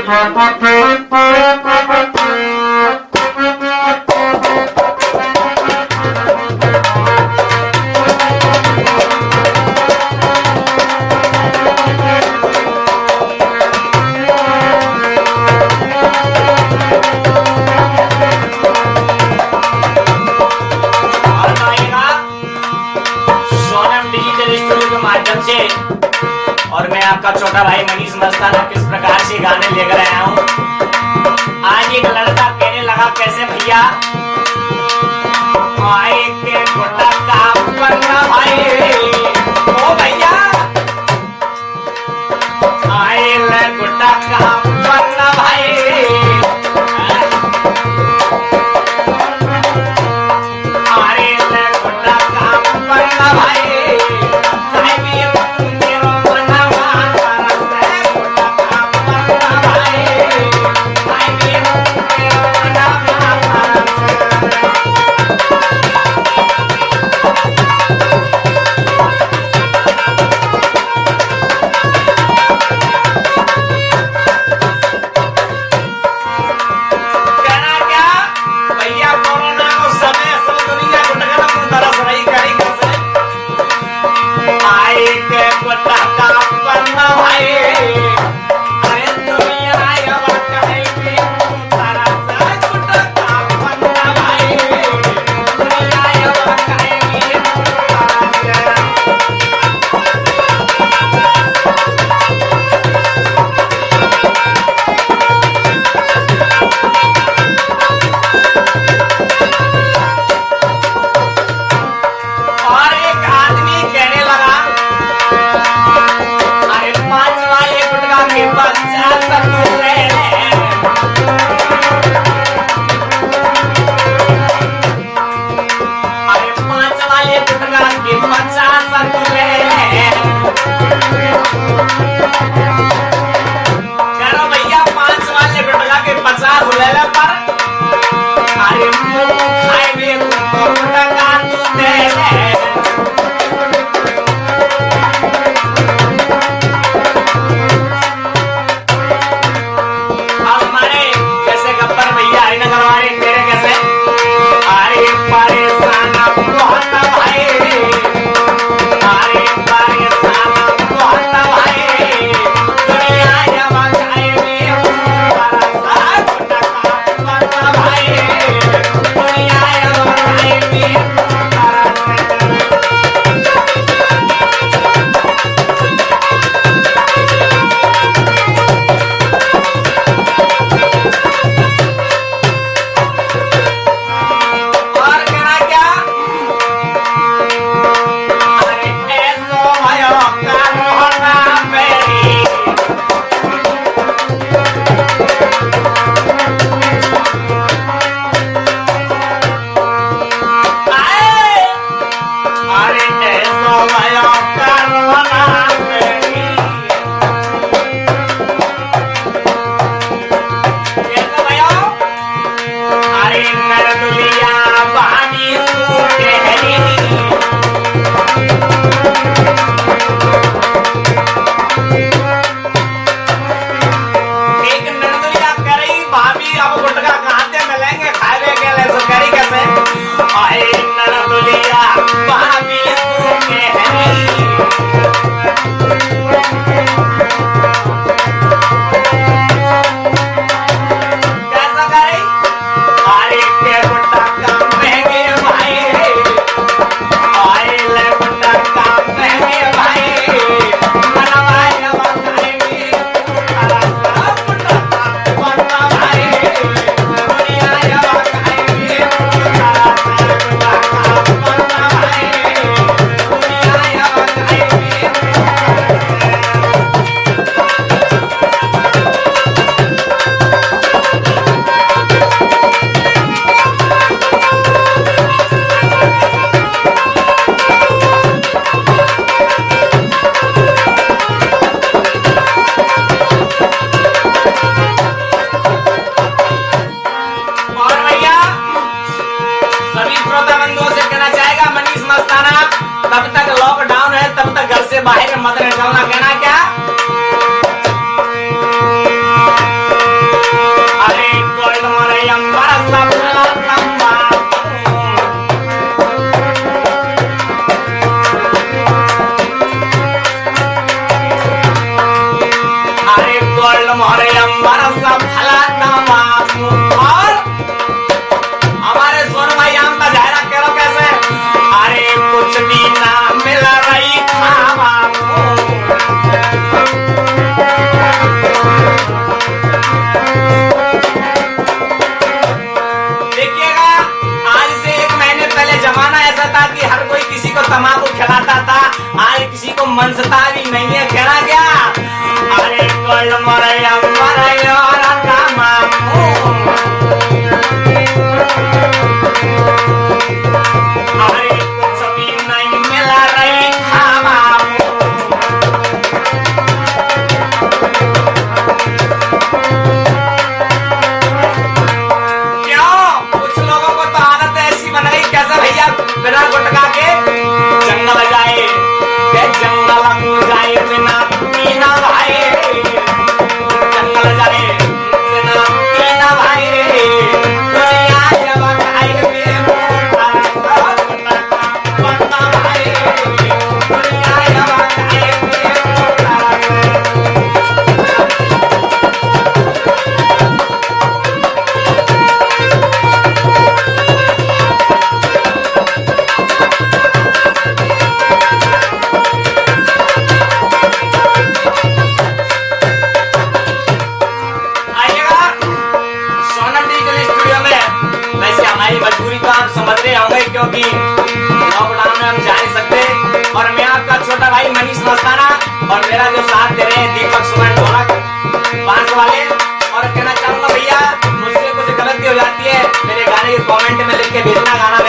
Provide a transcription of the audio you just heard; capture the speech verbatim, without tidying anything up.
और मैं आपका छोटा भाई मनीष मस्ताना किस प्रकार से गाने लेकर आया हूँ। आज एक लड़का कहने लगा, कैसे भैया, आए के गोटा का पन्ना भाई, ओ भैया आए ले गोटा का पन्ना भाई, आए ले गोटा का पन्ना भाई, बाहर मत निकलना, कहना क्या? वर्ष भला तमाम। और हमारे सोनू भाई आम का जायरा कह लो कैसे, अरे कुछ भी ना मिल रही खावा। देखिएगा आज से एक महीने पहले जमाना ऐसा था कि हर कोई किसी को तंबाकू खिलाता था, आज किसी को मनसता भी नहीं है। कहना क्या, अरे गोल्ड मरैया मरैया तंबाकू, अरे कुछ भी नहीं मिल रही खावा। भैया बिना गुटका के जंगल जाए, के जंगल जाए बिना पीना भाई, जंगल जाए बिना पीना भाई। दुनिया जब खाए में मोटा बनता भाई, दुनिया जब खाए में मोटा। मजबूरी तो आप समझ रहे होंगे क्योंकि लॉकडाउन में हम जा नहीं सकते। और मैं आपका छोटा भाई मनीष मस्ताना और मेरा जो साथ दे रहे हैं दीपक सुमन ढोलक बांस वाले। और कहना चाहूंगा भैया मुझसे कुछ गलती हो जाती है मेरे गाने के कमेंट में लिख के भेजना गाना